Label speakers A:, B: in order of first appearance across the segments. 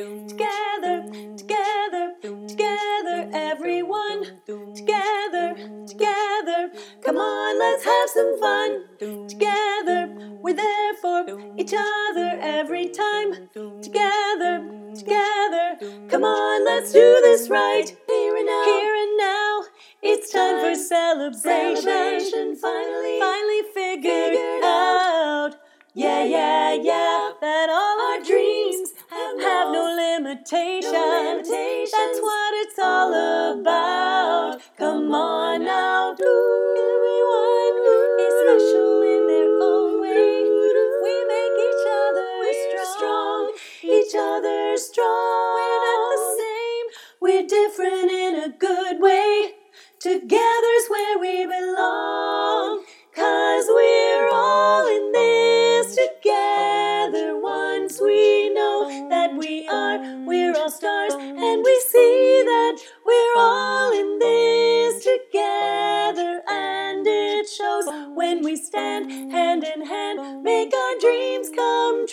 A: Together, together, together, everyone. Together, together. Come on, let's have some fun. Together, we're there for each other every time. Together, together. Come on, let's do this right. Here and now, here and now. It's time for celebration. Finally figured out. Yeah, yeah, yeah. That all our dreams have no limitations. That's what it's all about. Come on now, everyone is special in their own way. We make each other strong, each other strong. We're not the same, we're different in a good way. Together's where we belong, 'cause we're all in this together. Once we know that we're all stars, and we see that we're all in this together. And it shows when we stand hand in hand, make our dreams come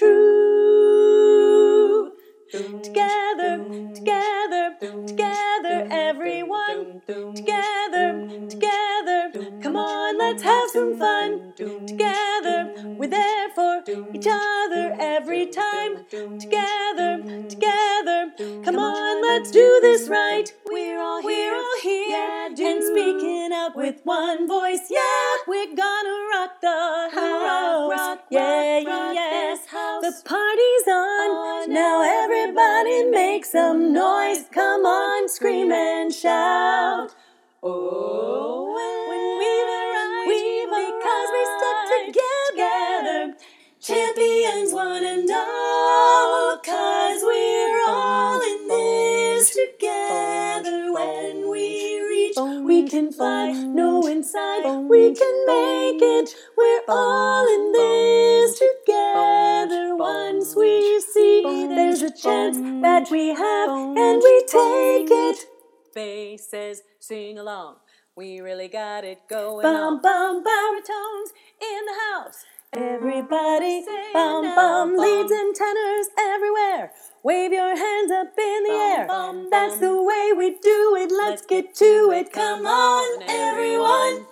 A: true. Together, together, together, everyone. Together, together, come on, let's have some fun. Together, we're there for each other every time. Together, together, come on, let's do this right. We're all here, yeah, and speaking out with one voice. Yeah, we're gonna rock the house. Yes, the party's on. Now everybody make some noise. Come on, scream and shout. Oh, when we've arrived, because we stuck together, champions one and all, 'cause we're all in this together. When we reach, we can fly, no inside, we can make it. We're all in this together. Once we see there's a chance that we have, and we take it. Faces, sing along. We really got it going on. Bum, baritones in the house. Everybody, bum, leads and tenors everywhere. Wave your hands up in the air. That's the way we do it. Let's get to it. Come on, everyone.